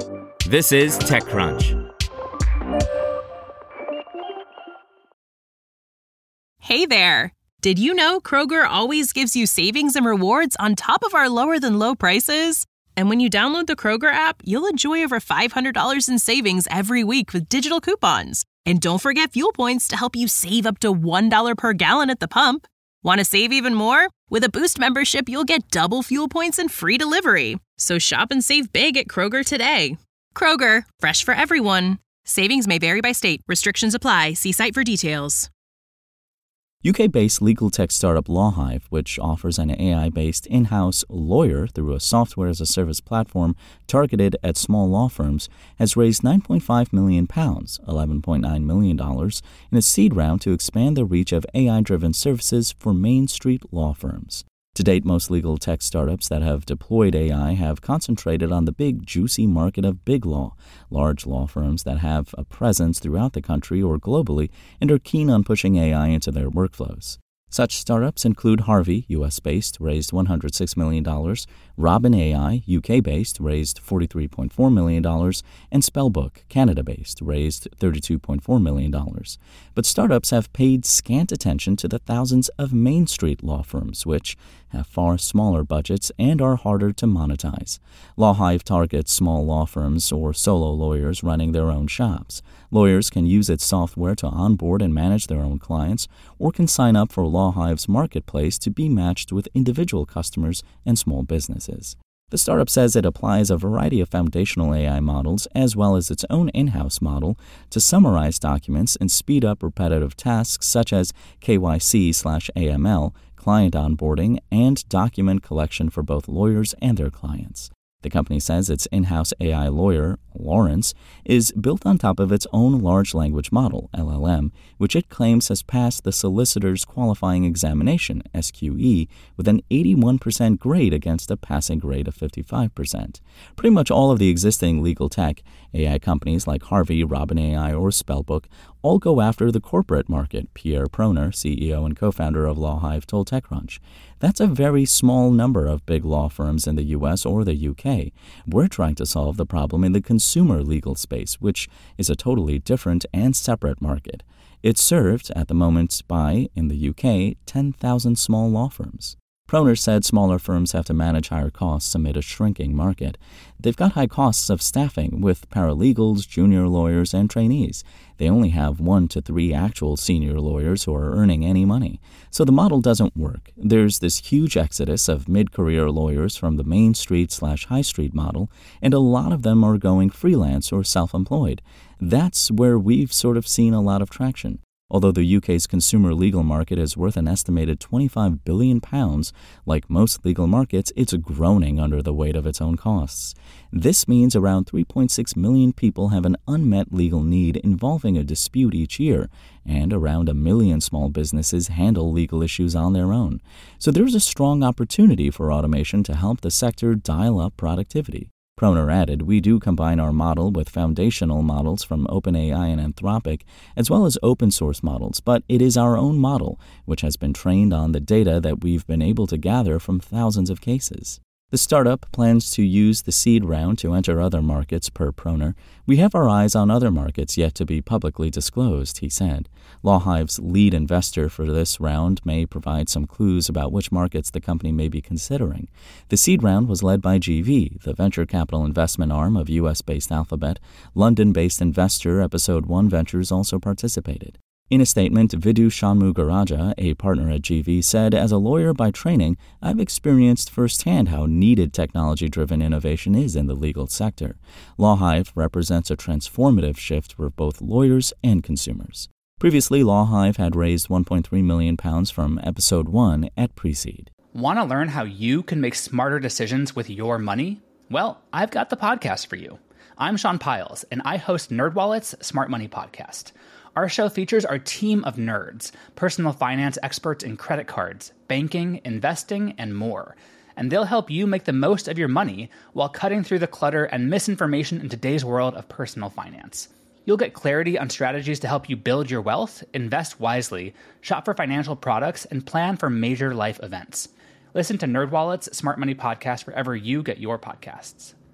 This is TechCrunch. Hey there! Did you know Kroger always gives you savings and rewards on top of our lower-than-low prices? And when you download the Kroger app, you'll enjoy over $500 in savings every week with digital coupons. And don't forget fuel points to help you save up to $1 per gallon at the pump. Want to save even more? With a Boost membership, you'll get double fuel points and free delivery. So shop and save big at Kroger today. Kroger, fresh for everyone. Savings may vary by state. Restrictions apply. See site for details. UK-based legal tech startup Lawhive, which offers an AI-based in-house lawyer through a software-as-a-service platform targeted at small law firms, has raised £9.5 million, $11.9 million, in a seed round to expand the reach of AI-driven services for Main Street law firms. To date, most legal tech startups that have deployed AI have concentrated on the big, juicy market of big law, large law firms that have a presence throughout the country or globally and are keen on pushing AI into their workflows. Such startups include Harvey, US-based, raised $106 million, Robin AI, UK-based, raised $43.4 million, and Spellbook, Canada-based, raised $32.4 million. But startups have paid scant attention to the thousands of Main Street law firms, which have far smaller budgets and are harder to monetize. Lawhive targets small law firms or solo lawyers running their own shops. Lawyers can use its software to onboard and manage their own clients, or can sign up for Lawhive's marketplace to be matched with individual customers and small businesses. The startup says it applies a variety of foundational AI models as well as its own in-house model to summarize documents and speed up repetitive tasks such as KYC/AML, client onboarding, and document collection for both lawyers and their clients. The company says its in-house AI lawyer, Lawrence, is built on top of its own large language model, LLM, which it claims has passed the Solicitor's Qualifying Examination, SQE, with an 81% grade against a passing grade of 55%. Pretty much all of the existing legal tech AI companies like Harvey, Robin AI, or Spellbook all go after the corporate market, Pierre Proner, CEO and co-founder of Lawhive, told TechCrunch. That's a very small number of big law firms in the US or the UK. We're trying to solve the problem in the consumer legal space, which is a totally different and separate market. It's served at the moment by, in the UK, 10,000 small law firms. Proner said smaller firms have to manage higher costs amid a shrinking market. They've got high costs of staffing with paralegals, junior lawyers, and trainees. They only have 1 to 3 actual senior lawyers who are earning any money. So the model doesn't work. There's this huge exodus of mid-career lawyers from the Main Street/High Street model, and a lot of them are going freelance or self-employed. That's where we've sort of seen a lot of traction. Although the UK's consumer legal market is worth an estimated £25 billion, like most legal markets, it's groaning under the weight of its own costs. This means around 3.6 million people have an unmet legal need involving a dispute each year, and around 1 million small businesses handle legal issues on their own. So there's a strong opportunity for automation to help the sector dial up productivity. Proner added, "We do combine our model with foundational models from OpenAI and Anthropic, as well as open source models, but it is our own model, which has been trained on the data that we've been able to gather from thousands of cases." The startup plans to use the seed round to enter other markets, per Proner. "We have our eyes on other markets yet to be publicly disclosed," he said. Lawhive's lead investor for this round may provide some clues about which markets the company may be considering. The seed round was led by GV, the venture capital investment arm of US-based Alphabet. London-based investor Episode One Ventures also participated. In a statement, Vidhu Shanmugaraja, a partner at GV, said, "As a lawyer by training, I've experienced firsthand how needed technology-driven innovation is in the legal sector. Lawhive represents a transformative shift for both lawyers and consumers." Previously, Lawhive had raised £1.3 million from Episode One at pre-seed. Want to learn how you can make smarter decisions with your money? Well, I've got the podcast for you. I'm Sean Piles, and I host NerdWallet's Smart Money Podcast. Our show features our team of nerds, personal finance experts in credit cards, banking, investing, and more. And they'll help you make the most of your money while cutting through the clutter and misinformation in today's world of personal finance. You'll get clarity on strategies to help you build your wealth, invest wisely, shop for financial products, and plan for major life events. Listen to NerdWallet's Smart Money Podcast wherever you get your podcasts.